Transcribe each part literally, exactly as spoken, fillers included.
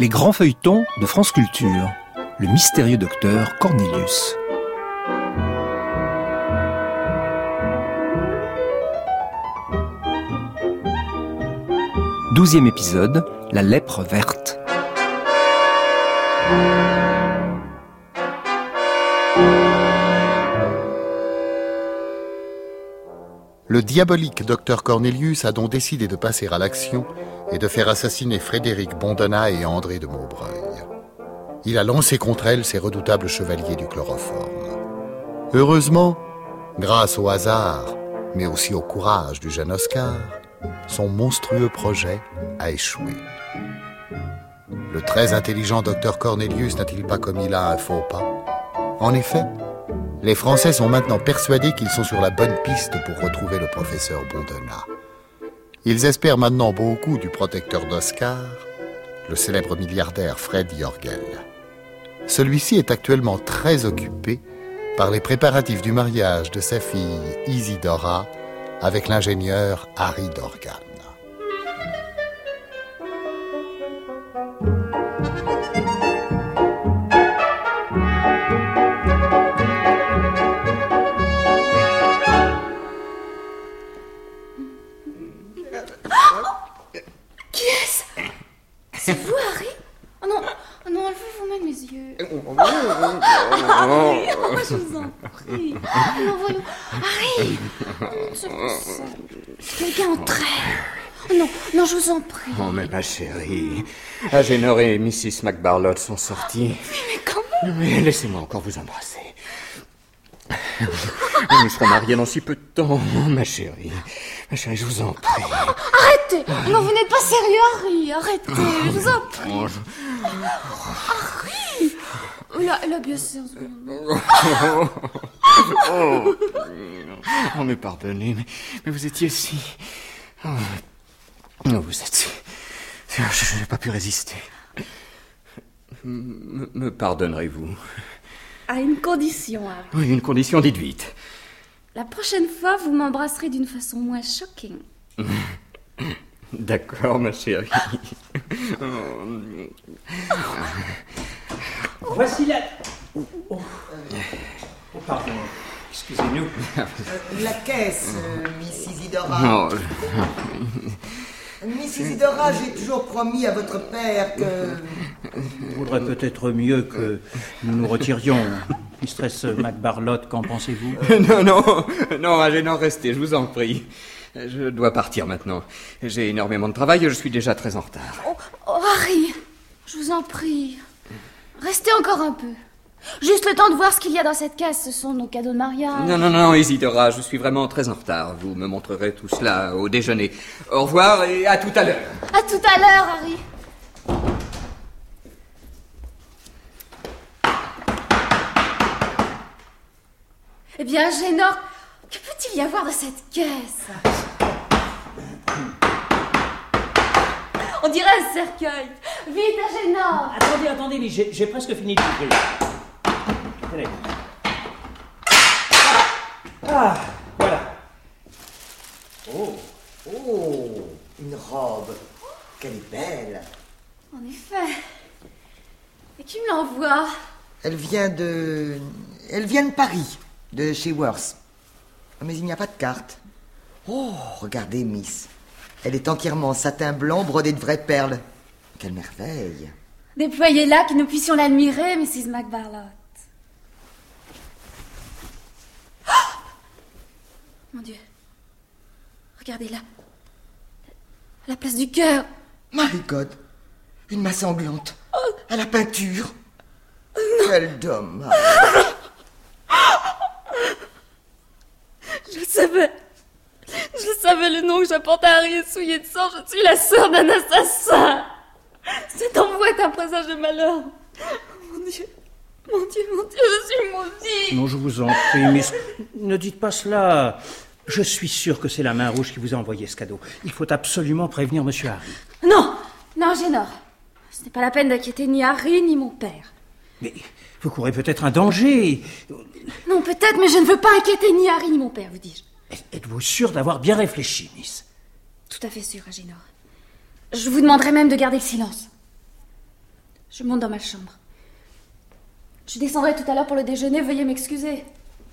Les grands feuilletons de France Culture. Le mystérieux docteur Cornelius. Douzième épisode, la lèpre verte. Le diabolique docteur Cornelius a donc décidé de passer à l'action et de faire assassiner Frédéric Bondona et André de Maubreuil. Il a lancé contre elle ses redoutables chevaliers du chloroforme. Heureusement, grâce au hasard, mais aussi au courage du jeune Oscar, son monstrueux projet a échoué. Le très intelligent docteur Cornelius n'a-t-il pas commis là un faux pas? En effet, les Français sont maintenant persuadés qu'ils sont sur la bonne piste pour retrouver le professeur Bondona. Ils espèrent maintenant beaucoup du protecteur d'Oscar, le célèbre milliardaire Fred Jorgel. Celui-ci est actuellement très occupé par les préparatifs du mariage de sa fille Isidora avec l'ingénieur Harry Dorgan. C'est vous, Harry? Oh non, oh non, enlevez vous-même les yeux. Harry, oh, je vous en prie. Non, voyons. Harry, c'est pas ça. Quelqu'un entrait. Oh non, non, je vous en prie. Oh, mais ma chérie, Agénor et missus McBarlott sont sortis. Oui, mais comment? Mais laissez-moi encore vous embrasser. Nous serons mariés dans si peu de temps, ma chérie. Ma chérie, je vous en prie. Arrêtez! Non, vous n'êtes pas sérieux, Harry. Arrêtez, je vous en prie. Oh, je... Harry! Oh, la, la bienséance. Oh. Oh. Oh, mais pardonnez, mais, mais vous étiez si... Oh, oh vous êtes si... Je n'ai pas pu résister. Me, me pardonnerez-vous? À une condition, Harry. Oui, une condition, dites vite. La prochaine fois, vous m'embrasserez d'une façon moins shocking. D'accord, ma chérie. Voici la... Oh, oh. Oh pardon, excusez-nous. La caisse, euh, Miss Isidora. Oh. Miss Isidora, j'ai toujours promis à votre père que... Il vaudrait peut-être mieux que nous nous retirions. Mistress McBarlott, qu'en pensez-vous? Non, non, non, Agénor, restez, je vous en prie. Je dois partir maintenant. J'ai énormément de travail et je suis déjà très en retard. Oh, oh, Harry, je vous en prie. Restez encore un peu. Juste le temps de voir ce qu'il y a dans cette caisse. Ce sont nos cadeaux de mariage. Non, non, non, Isidora, je suis vraiment très en retard. Vous me montrerez tout cela au déjeuner. Au revoir et à tout à l'heure. À tout à l'heure, Harry. Eh bien, Agénor, que peut-il y avoir dans cette caisse? On dirait un cercueil. Vite, Agénor. Attendez, attendez, mais j'ai, j'ai presque fini de l'ouvrir. Tenez. Ah, voilà. Oh, oh, une robe. Qu'elle est belle. En effet. Et qui me l'envoie? Elle vient de... Elle vient de Paris, de chez Worth. Mais il n'y a pas de carte. Oh, regardez, Miss. Elle est entièrement en satin blanc brodé de vraies perles. Quelle merveille. Déployez-la, que nous puissions l'admirer, missus McBarlott. Oh, mon Dieu. Regardez-la. La place du cœur. My God. Une main sanglante. Oh. À la peinture. Non. Quel dommage. Je savais. Je savais le nom que j'apportais à Harry est souillé de sang. Je suis la sœur d'un assassin. Cet envoi est un présage de malheur. Mon Dieu. Mon Dieu, mon Dieu, je suis maudite. Non, je vous en prie, Miss. Ne dites pas cela. Je suis sûr que c'est la main rouge qui vous a envoyé ce cadeau. Il faut absolument prévenir Monsieur Harry. Non, non, Agénor. Ce n'est pas la peine d'inquiéter ni Harry ni mon père. Mais vous courez peut-être un danger. Non, peut-être, mais je ne veux pas inquiéter ni Harry ni mon père, vous dis-je. Êtes-vous sûr d'avoir bien réfléchi, Miss? Tout à fait sûr, Agénor. Je vous demanderai même de garder le silence. Je monte dans ma chambre. Je descendrai tout à l'heure pour le déjeuner, veuillez m'excuser.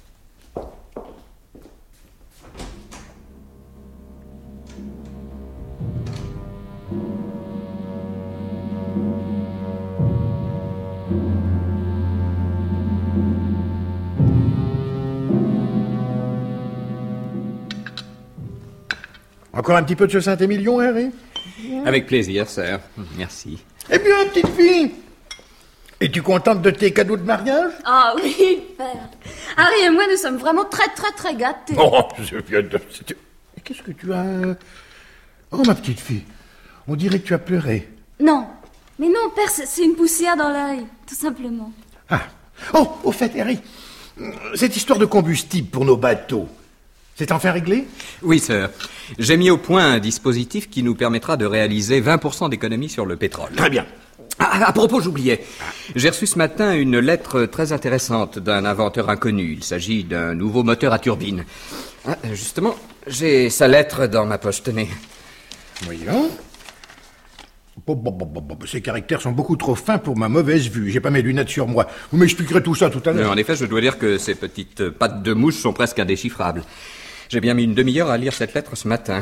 Encore un petit peu de ce Saint-Émilion, Harry? Avec plaisir, sir. Merci. Eh bien, petite fille, es-tu contente de tes cadeaux de mariage? Ah oui, père. Harry et moi, nous sommes vraiment très, très, très gâtés. Oh, je viens de... Qu'est-ce que tu as... Oh, ma petite fille, on dirait que tu as pleuré. Non, mais non, père, c'est c'est une poussière dans l'œil, tout simplement. Ah. Oh, au fait, Harry, cette histoire de combustible pour nos bateaux, c'est enfin réglé? Oui, sir. J'ai mis au point un dispositif qui nous permettra de réaliser vingt pour cent d'économie sur le pétrole. Très bien. Ah, à propos, j'oubliais. J'ai reçu ce matin une lettre très intéressante d'un inventeur inconnu. Il s'agit d'un nouveau moteur à turbine. Ah, justement, j'ai sa lettre dans ma poche. Tenez. Voyons. Bon, bon, bon, bon, bon, ces caractères sont beaucoup trop fins pour ma mauvaise vue. J'ai pas mes lunettes sur moi. Vous m'expliquerez tout ça tout à l'heure. En effet, je dois dire que ces petites pattes de mouche sont presque indéchiffrables. J'ai bien mis une demi-heure à lire cette lettre ce matin.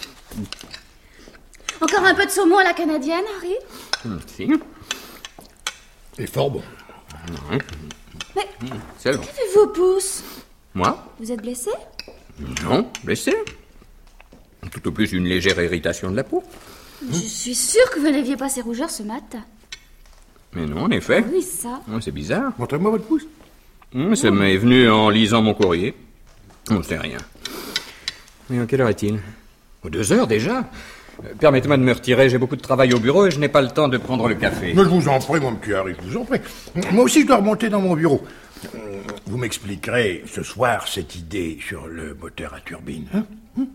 Encore un peu de saumon à la canadienne, Harry? Hum, si. C'est fort bon. Mmh. Mais C'est bon. qu'avez-vous au pouce? Moi? Vous êtes blessé? Non, blessé. Tout au plus une légère irritation de la peau. Je suis sûre que vous n'aviez pas ces rougeurs ce matin. Mais non, en effet. Oui, ça. Oh, c'est bizarre. Montrez-moi votre pouce. Hum, ça m'est venu en lisant mon courrier. On ne sait rien. Mais à quelle heure est-il? Oh, deux heures déjà. Euh, Permettez-moi de me retirer, j'ai beaucoup de travail au bureau et je n'ai pas le temps de prendre le café. Mais je vous en prie, mon petit Harry, je vous en prie. Moi aussi, je dois remonter dans mon bureau. Vous m'expliquerez ce soir cette idée sur le moteur à turbine, hein?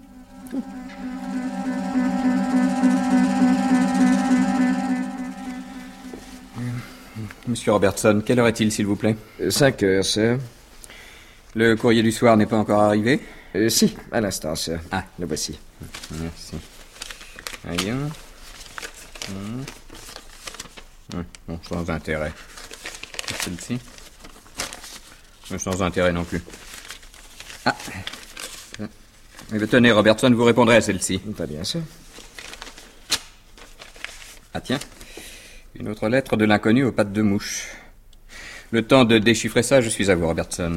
Monsieur Robertson, quelle heure est-il, s'il vous plaît? Cinq heures, sir. Le courrier du soir n'est pas encore arrivé? Euh, si, à l'instant, sir. Ah. Le voici. Merci. Voyons. Hum. Hum, Bon, sans intérêt. Celle-ci? Mais sans intérêt non plus. Ah. Eh bien, tenez, Robertson, vous répondrez à celle-ci. Pas bien, sir. Ah tiens, une autre lettre de l'inconnu aux pattes de mouche. Le temps de déchiffrer ça, je suis à vous, Robertson.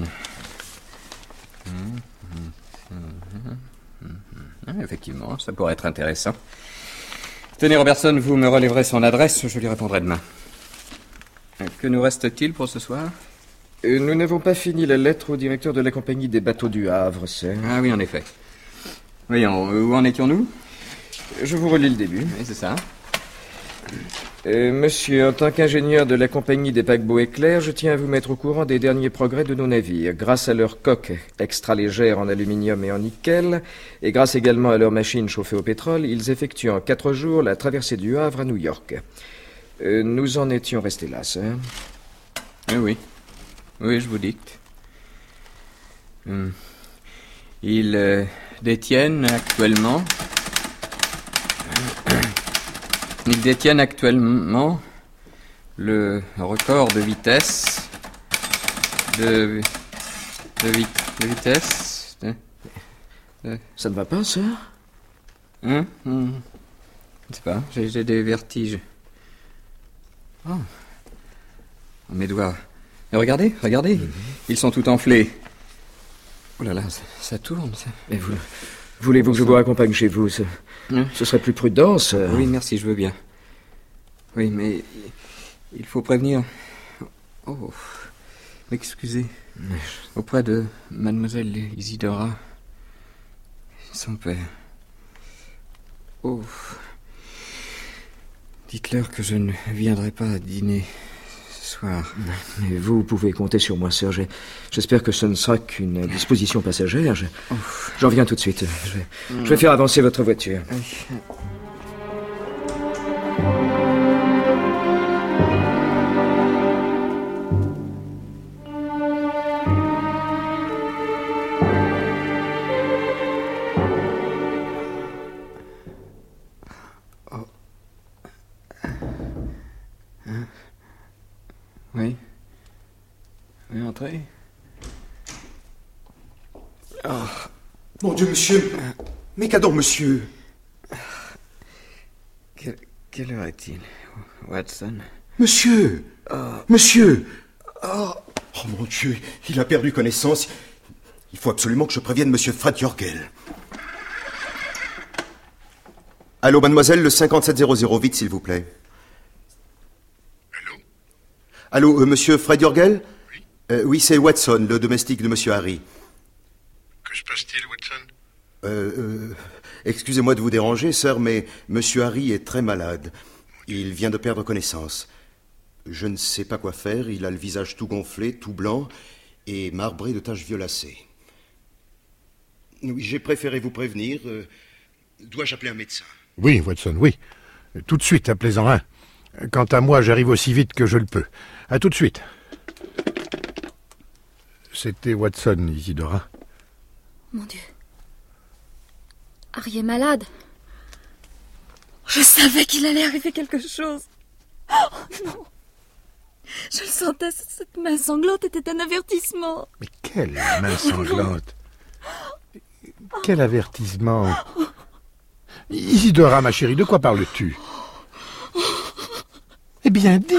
Ah, effectivement, ça pourrait être intéressant. Tenez, Robertson, vous me relèverez son adresse, je lui répondrai demain. Que nous reste-t-il pour ce soir? Euh, nous n'avons pas fini la lettre au directeur de la compagnie des bateaux du Havre, sir. Ah oui, en effet. Voyons, où en étions-nous? Je vous relis le début. Oui, c'est ça. Euh, monsieur, en tant qu'ingénieur de la compagnie des paquebots Éclair, je tiens à vous mettre au courant des derniers progrès de nos navires. Grâce à leurs coques extra-légères en aluminium et en nickel, et grâce également à leurs machines chauffées au pétrole, ils effectuent en quatre jours la traversée du Havre à New York. Euh, nous en étions restés là, sir. Oui, oui. Oui, je vous dicte. Hum. Ils euh, détiennent actuellement... Ils détiennent actuellement le record de vitesse... De... De, vi- de vitesse... De, de... Ça ne va pas, sir? Hein? Hum. Je ne sais pas, j'ai, j'ai des vertiges. Oh. Mes doigts... Mais regardez, regardez, mm-hmm. Ils sont tout enflés. Oh là là, ça, ça tourne, ça. Mais vous... Voulez-vous que je vous raccompagne chez vous, sir? Hein? Ce serait plus prudent, sir. Oui, merci, je veux bien. Oui, mais... Il faut prévenir... Oh... M'excusez. Auprès de mademoiselle Isidora... Son père... Oh... Dites-leur que je ne viendrai pas à dîner ce soir. Mais vous pouvez compter sur moi, sir. J'ai... J'espère que ce ne sera qu'une disposition passagère. Je... J'en viens tout de suite. Je vais... Je vais faire avancer votre voiture. Oh. Mon Dieu, monsieur. Mes cadeaux, monsieur. Quelle, quelle heure est-il, Watson? Monsieur. Oh. Monsieur. Oh. Oh mon Dieu, il a perdu connaissance. Il faut absolument que je prévienne monsieur Fred Jorgel. Allô, mademoiselle, le cinquante-sept zéro zéro, vite, s'il vous plaît. Allô Allô, euh, monsieur Fred Jorgel? Oui. euh, Oui, c'est Watson, le domestique de monsieur Harry. Que se passe-t-il, Watson? Euh, euh, excusez-moi de vous déranger, sœur, mais monsieur Harry est très malade. Il vient de perdre connaissance. Je ne sais pas quoi faire, il a le visage tout gonflé, tout blanc, et marbré de taches violacées. Oui, j'ai préféré vous prévenir. Euh, dois-je appeler un médecin? Oui, Watson, oui. Tout de suite, appelez-en un. Quant à moi, j'arrive aussi vite que je le peux. À tout de suite. C'était Watson, Isidora. Mon Dieu. Harry est malade. Je savais qu'il allait arriver quelque chose. Oh non. Je le sentais, cette main sanglante était un avertissement. Mais quelle main sanglante. Quel avertissement. Isidora, ma chérie, de quoi parles-tu? Eh bien, dis.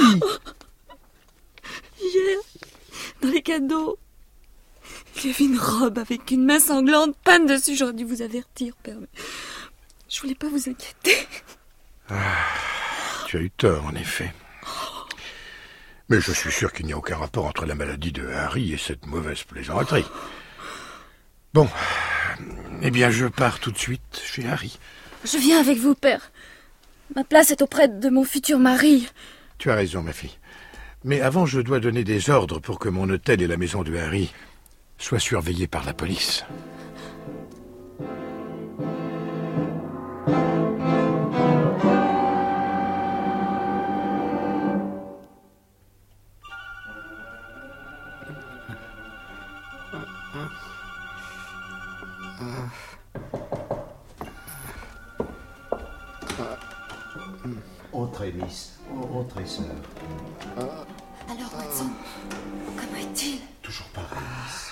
Hier, dans les cadeaux, j'ai vu une robe avec une main sanglante peinte dessus. J'aurais dû vous avertir, père. Mais je voulais pas vous inquiéter. Ah, tu as eu tort, en effet. Mais je suis sûr qu'il n'y a aucun rapport entre la maladie de Harry et cette mauvaise plaisanterie. Bon, eh bien, je pars tout de suite chez Harry. Je viens avec vous, père. Ma place est auprès de mon futur mari. Tu as raison, ma fille. Mais avant, je dois donner des ordres pour que mon hôtel et la maison de Harry soient surveillés par la police. Entrez, Miss. Entrez, sœur. Alors, Watson, comment est-il? Toujours pareil, Miss.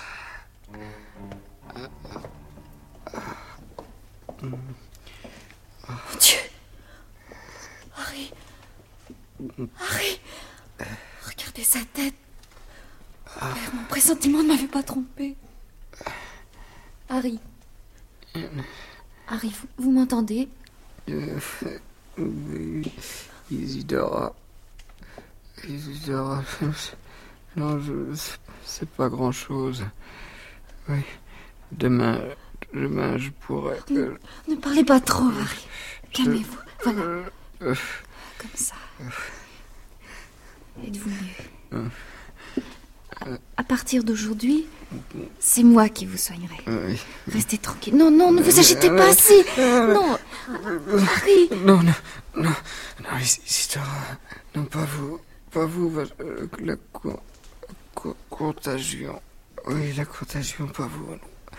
Mon Dieu. Harry. Harry. Regardez sa tête. Père, mon pressentiment ne m'avait pas trompé. Harry. Harry, vous, vous m'entendez? Euh, oui, Isidora. Isidora. Non, je. C'est pas grand-chose. Oui. Demain. Demain, je pourrais. Ne, ne parlez pas trop, Harry. Calmez-vous. Voilà. Euh, Comme ça. Êtes-vous mieux? À, à partir d'aujourd'hui, c'est moi qui vous soignerai. oui. Restez tranquille. Non, non, ne vous agitez pas si. Non. Harry. Non, non, non. Non, Isidora. Non, pas vous. Pas vous. euh, La co- co- contagion. Oui, la contagion, pas vous.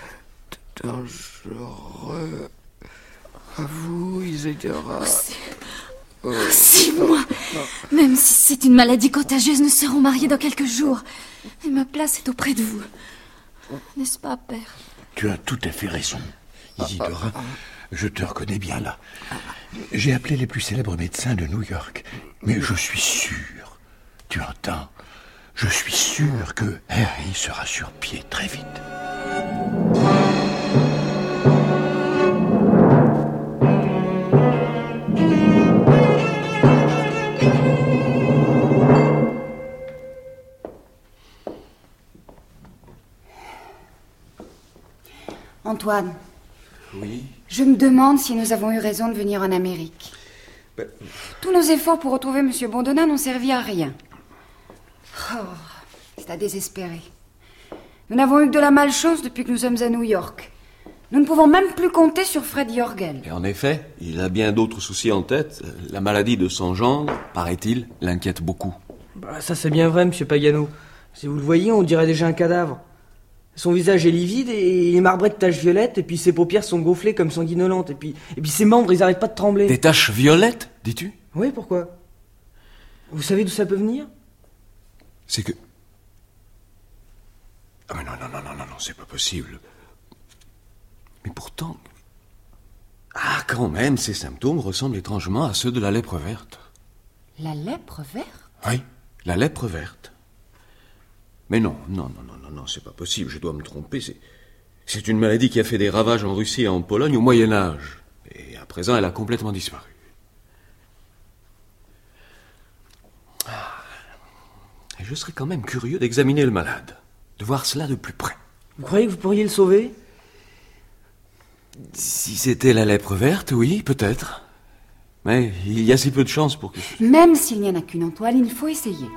Dangereux. À vous, Isidora. Oh, c'est... Oh, si, moi. Même si c'est une maladie contagieuse, nous serons mariés dans quelques jours. Et ma place est auprès de vous. N'est-ce pas, père? Tu as tout à fait raison, Isidora. Je te reconnais bien là. J'ai appelé les plus célèbres médecins de New York. Mais je suis sûr, tu entends, je suis sûr que Harry sera sur pied très vite. Antoine. Oui. Je me demande si nous avons eu raison de venir en Amérique. Ben... Tous nos efforts pour retrouver M. Bondona n'ont servi à rien. Oh, c'est à désespérer. Nous n'avons eu que de la malchance depuis que nous sommes à New York. Nous ne pouvons même plus compter sur Fred Jorgel. Et en effet, il a bien d'autres soucis en tête. La maladie de son gendre, paraît-il, l'inquiète beaucoup. Bah, ça c'est bien vrai, monsieur Pagano. Si vous le voyez, on dirait déjà un cadavre. Son visage est livide et il est marbré de taches violettes, et puis ses paupières sont gonflées comme sanguinolentes, et puis, et puis ses membres, ils arrêtent pas de trembler. Des taches violettes, dis-tu? Oui, pourquoi? Vous savez d'où ça peut venir? C'est que... Ah mais non, non, non, non, non, non, c'est pas possible. Mais pourtant... Ah, quand même, ces symptômes ressemblent étrangement à ceux de la lèpre verte. La lèpre verte? Oui, la lèpre verte. Mais non, non, non, non, non, non, c'est pas possible, je dois me tromper. C'est, c'est une maladie qui a fait des ravages en Russie et en Pologne au Moyen-Âge. Et à présent, elle a complètement disparu. Ah. Et je serais quand même curieux d'examiner le malade, de voir cela de plus près. Vous croyez que vous pourriez le sauver? Si c'était la lèpre verte, oui, peut-être. Mais il y a si peu de chances pour que... Même s'il n'y en a qu'une en toile, il faut essayer.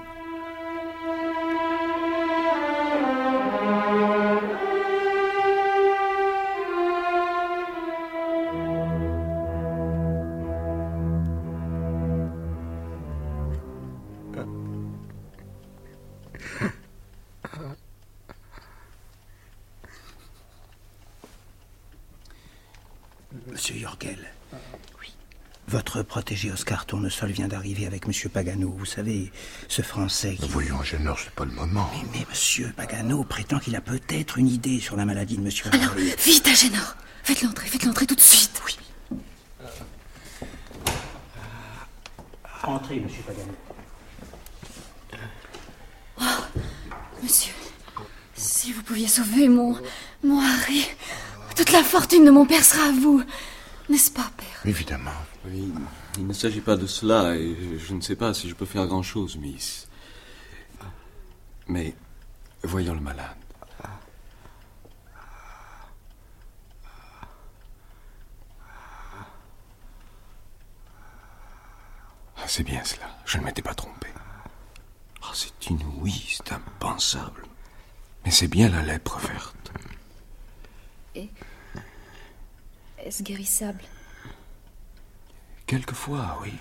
Monsieur Yorgel. Oui. Votre protégé Oscar Tournesol vient d'arriver avec Monsieur Pagano. Vous savez, ce Français qui... Voyons, Agénor, c'est pas le moment. Mais, mais Monsieur Pagano prétend qu'il a peut-être une idée sur la maladie de Monsieur Alors, Harry. vite, Agénor. Faites l'entrée, faites l'entrée tout de suite. Oui. Entrez, Monsieur Pagano. Oh, monsieur, si vous pouviez sauver mon... mon Harry... Toute la fortune de mon père sera à vous. N'est-ce pas, père? Évidemment. Oui, il ne s'agit pas de cela, et je ne sais pas si je peux faire grand-chose, Miss. Mais voyons le malade. Ah, c'est bien cela, je ne m'étais pas trompé. Ah, c'est inouï, c'est impensable. Mais c'est bien la lèpre verte. Et... est-ce guérissable? Quelquefois, oui.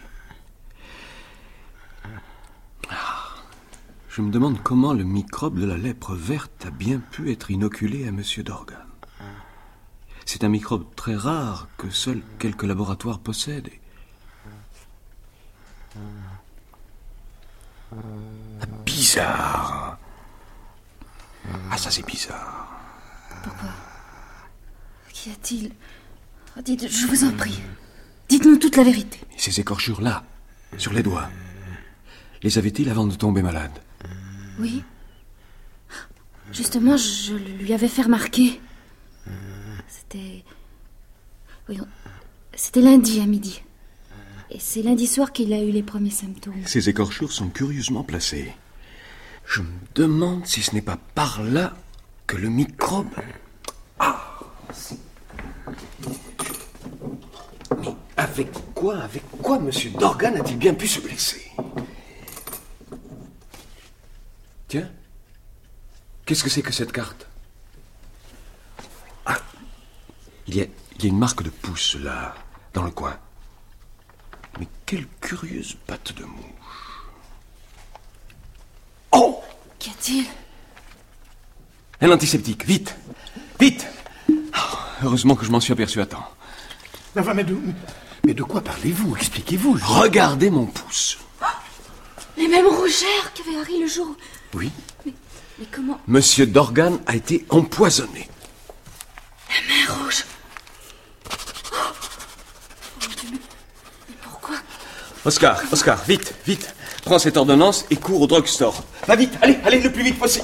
Ah, je me demande comment le microbe de la lèpre verte a bien pu être inoculé à Monsieur Dorgan. C'est un microbe très rare que seuls quelques laboratoires possèdent. Ah, bizarre. Ah, ça c'est bizarre. Pourquoi? Qu'y a-t-il? Oh, dites, je vous en prie. Dites-nous toute la vérité. Et ces écorchures-là, sur les doigts, les avait-il avant de tomber malade? Oui. Justement, je lui avais fait remarquer. C'était... Oui, on... c'était lundi à midi. Et c'est lundi soir qu'il a eu les premiers symptômes. Ces écorchures sont curieusement placées. Je me demande si ce n'est pas par là que le microbe... Ah! Mais avec quoi, avec quoi Monsieur Dorgan a-t-il bien pu se blesser? Tiens, qu'est-ce que c'est que cette carte? Ah, il y a, il y a une marque de pouce là, dans le coin. Mais quelle curieuse patte de mouche. Oh! Qu'y a-t-il? Un antiseptique, vite! Vite! Oh, heureusement que je m'en suis aperçu à temps. Enfin, mais de, mais de quoi parlez-vous? Expliquez-vous. Je... Regardez mon pouce. Les mêmes rougeurs qu'avait Harry le jour. Oui. Mais, mais comment? Monsieur Dorgan a été empoisonné. La main rouge. Oh, mon Dieu, mais, mais pourquoi? Oscar, Oscar, vite, vite. Prends cette ordonnance et cours au drugstore. Va vite, allez, allez, le plus vite possible.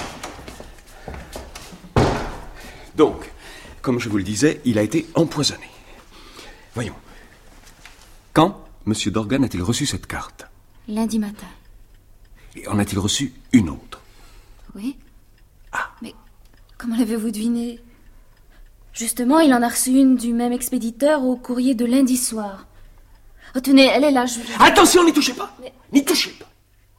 Donc, comme je vous le disais, il a été empoisonné. Voyons. Quand Monsieur Dorgan a-t-il reçu cette carte? Lundi matin. Et en a-t-il reçu une autre? Oui. Ah. Mais comment l'avez-vous deviné? Justement, il en a reçu une du même expéditeur au courrier de lundi soir. Oh, tenez, elle est là, je... Attention, n'y touchez pas! Mais... N'y touchez pas!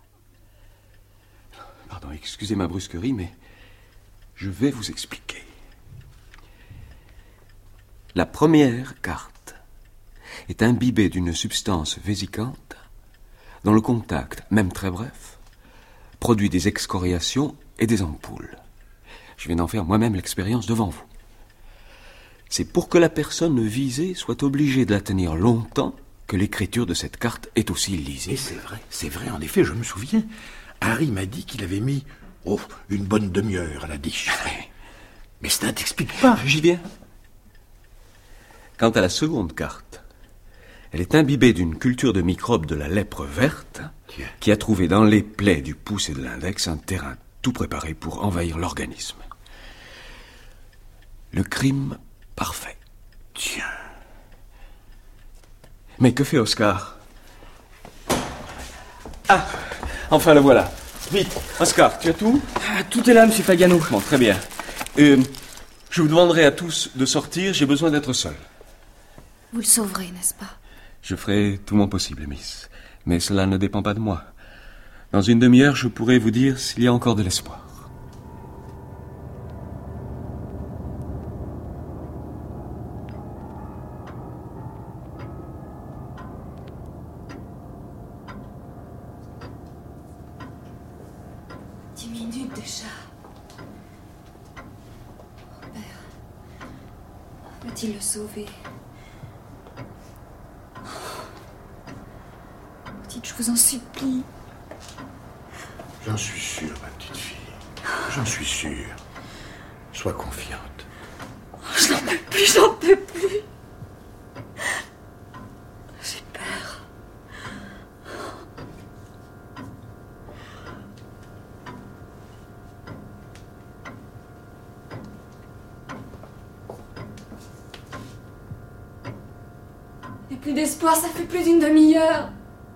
Pardon, excusez ma brusquerie, mais je vais vous expliquer. La première carte est imbibée d'une substance vésicante dont le contact, même très bref, produit des excoriations et des ampoules. Je viens d'en faire moi-même l'expérience devant vous. C'est pour que la personne visée soit obligée de la tenir longtemps que l'écriture de cette carte est aussi lisible. Et c'est vrai, c'est vrai, en effet, je me souviens. Harry m'a dit qu'il avait mis, oh, une bonne demi-heure à la déchiffrer. Mais ça n'explique pas. J'y viens. Quant à la seconde carte, elle est imbibée d'une culture de microbes de la lèpre verte qui a trouvé dans les plaies du pouce et de l'index un terrain tout préparé pour envahir l'organisme. Le crime parfait. Tiens. Mais que fait Oscar? Ah, enfin le voilà. Vite, Oscar, tu as tout? Ah, tout est là, monsieur Pagano. Bon, très bien. Euh, je vous demanderai à tous de sortir, j'ai besoin d'être seul. Vous le sauverez, n'est-ce pas? Je ferai tout mon possible, Miss. Mais cela ne dépend pas de moi. Dans une demi-heure, je pourrai vous dire s'il y a encore de l'espoir. Dix minutes déjà. Oh, père. Va-t-il le sauver? Petite, je vous en supplie. J'en suis sûr, ma petite fille. J'en suis sûr. Sois confiante. Oh, je n'en peux plus, j'en peux plus. J'ai peur. Il n'y a plus d'espoir, ça fait plus d'une demi-heure.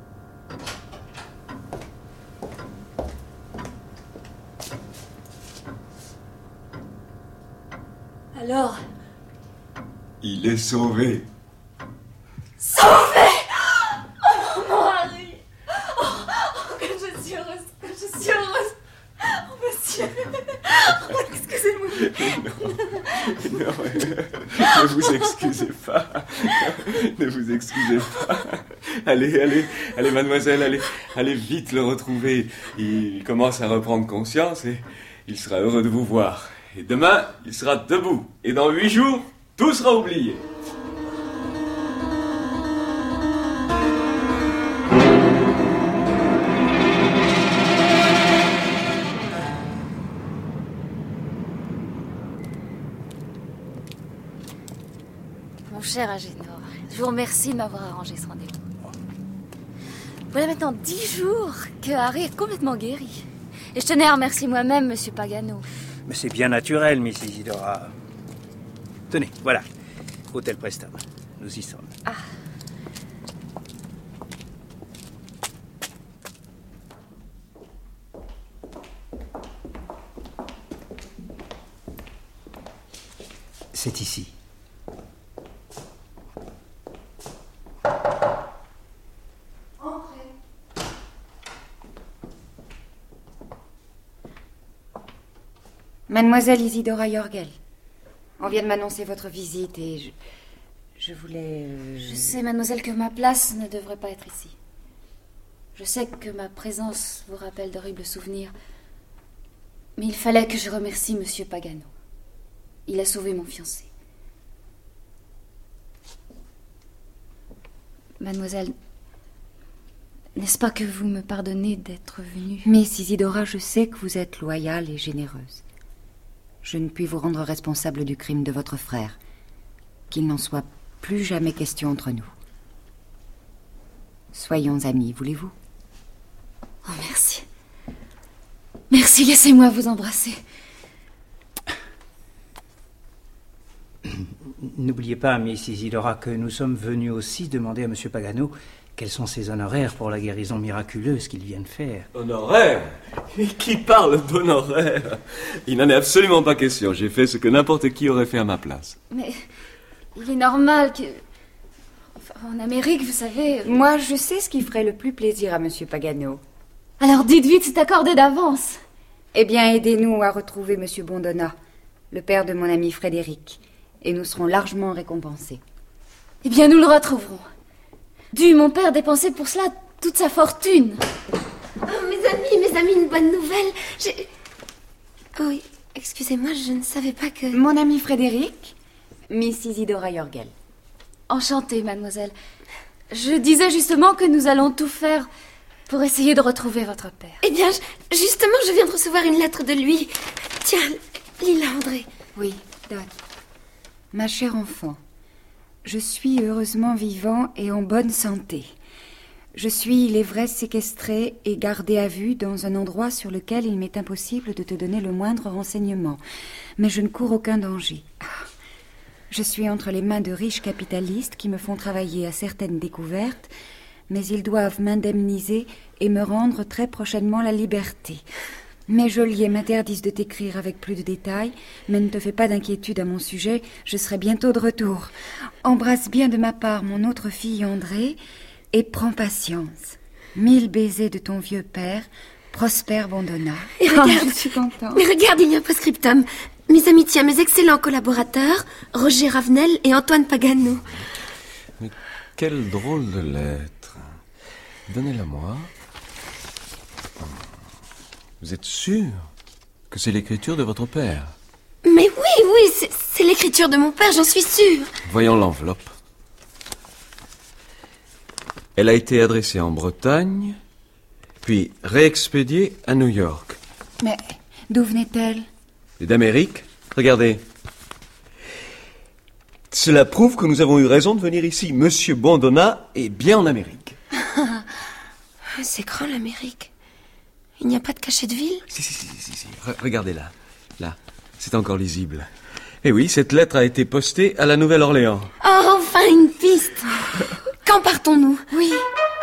Alors? Il est sauvé. Sauvé! Oh, mon Harry! Oh, oh, que je suis heureuse, que je suis heureuse! Oh, monsieur! Oh, excusez-moi! Non, non, ne vous excusez pas. Ne vous excusez pas. Allez, allez, allez, mademoiselle, allez, allez vite le retrouver. Il commence à reprendre conscience et il sera heureux de vous voir. Et demain, il sera debout. Et dans huit jours, tout sera oublié. Mon cher Agénor, je vous remercie de m'avoir arrangé ce rendez-vous. Voilà maintenant dix jours que Harry est complètement guéri. Et je tenais à remercier moi-même Monsieur Pagano. Mais c'est bien naturel, Miss Isidora. Tenez, voilà. Hôtel Preston. Nous y sommes. Ah. C'est ici. Mademoiselle Isidora Jorgel, on vient de m'annoncer votre visite et je, je voulais... Euh... Je sais, mademoiselle, que ma place ne devrait pas être ici. Je sais que ma présence vous rappelle d'horribles souvenirs. Mais il fallait que je remercie Monsieur Pagano. Il a sauvé mon fiancé. Mademoiselle, n'est-ce pas que vous me pardonnez d'être venue? Miss Isidora, je sais que vous êtes loyale et généreuse. Je ne puis vous rendre responsable du crime de votre frère. Qu'il n'en soit plus jamais question entre nous. Soyons amis, voulez-vous? Oh, merci. Merci, laissez-moi vous embrasser. N'oubliez pas, Miss Isidora, que nous sommes venus aussi demander à M. Pagano quels sont ses honoraires pour la guérison miraculeuse qu'il vient de faire. Honoraires? Qui parle d'honoraires? Il n'en est absolument pas question. J'ai fait ce que n'importe qui aurait fait à ma place. Mais il est normal que... Enfin, en Amérique, vous savez... Moi, je sais ce qui ferait le plus plaisir à M. Pagano. Alors dites vite, c'est accordé d'avance. Eh bien, aidez-nous à retrouver M. Bondona, le père de mon ami Frédéric, et nous serons largement récompensés. Eh bien, nous le retrouverons. Dû mon père dépenser pour cela toute sa fortune. Oh, mes amis, mes amis, une bonne nouvelle. J'ai... Oh oui, excusez-moi, je ne savais pas que... Mon ami Frédéric, Miss Isidora Jorgel. Enchantée, mademoiselle. Je disais justement que nous allons tout faire pour essayer de retrouver votre père. Eh bien, je... justement, je viens de recevoir une lettre de lui. Tiens, lis-la, André. Oui, donne. Ma chère enfant, Je suis heureusement vivant et en bonne santé. Je suis, il est vrai, séquestré et gardé à vue dans un endroit sur lequel il m'est impossible de te donner le moindre renseignement. Mais je ne cours aucun danger. Je suis entre les mains de riches capitalistes qui me font travailler à certaines découvertes, mais ils doivent m'indemniser et me rendre très prochainement la liberté. Mes geôliers m'interdisent de t'écrire avec plus de détails, mais ne te fais pas d'inquiétude à mon sujet, je serai bientôt de retour. Embrasse bien de ma part mon autre fille Andrée et prends patience. Mille baisers de ton vieux père, Prosper Bondona. Et regarde, oh, je suis contente. Mais regarde, il y a un post-scriptum. Mes amitiés à mes excellents collaborateurs, Roger Ravenel et Antoine Pagano. Mais quelle drôle de lettre. Donnez-la moi. Vous êtes sûr que c'est l'écriture de votre père? Mais oui, oui, c'est, c'est l'écriture de mon père, j'en suis sûre. Voyons l'enveloppe. Elle a été adressée en Bretagne, puis réexpédiée à New York. Mais d'où venait-elle? Et d'Amérique? Regardez. Cela prouve que nous avons eu raison de venir ici. Monsieur Bondona est bien en Amérique. C'est grand l'Amérique. Il n'y a pas de cachet de ville? Si, si, si, si, si. Re- regardez là. Là, c'est encore lisible. Et oui, cette lettre a été postée à la Nouvelle-Orléans. Oh, enfin une piste. Quand partons-nous? Oui.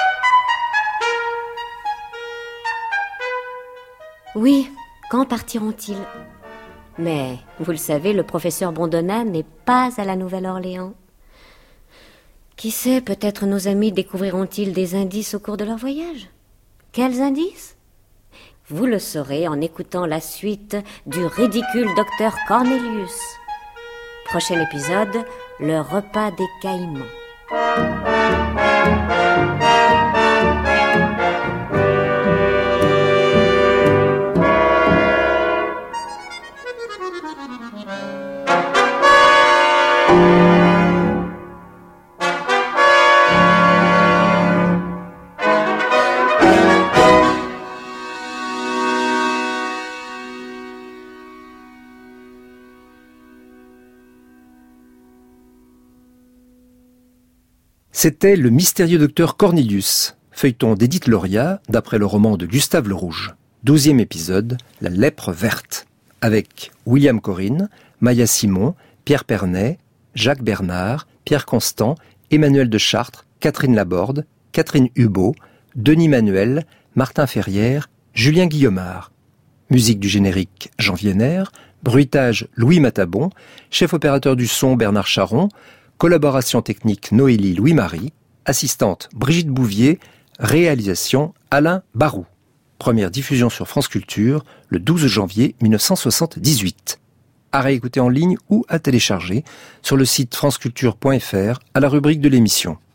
Oui, quand partiront-ils? Mais, vous le savez, le professeur Bondona n'est pas à la Nouvelle-Orléans. Qui sait, peut-être nos amis découvriront-ils des indices au cours de leur voyage? Quels indices? Vous le saurez en écoutant la suite du ridicule docteur Cornelius. Prochain épisode, le repas des Caïmans. C'était Le mystérieux docteur Cornelius, feuilleton d'Édith Lauria, d'après le roman de Gustave Le Rouge. Douzième épisode, La lèpre verte, avec William Corinne, Maya Simon, Pierre Pernet, Jacques Bernard, Pierre Constant, Emmanuel de Chartres, Catherine Laborde, Catherine Hubault, Denis Manuel, Martin Ferrière, Julien Guillaumard. Musique du générique Jean Vienner, bruitage Louis Matabon, chef opérateur du son Bernard Charon, collaboration technique Noélie Louis-Marie, assistante Brigitte Bouvier, réalisation Alain Barou. Première diffusion sur France Culture le douze janvier mille neuf cent soixante-dix-huit. À réécouter en ligne ou à télécharger sur le site franceculture point f r à la rubrique de l'émission.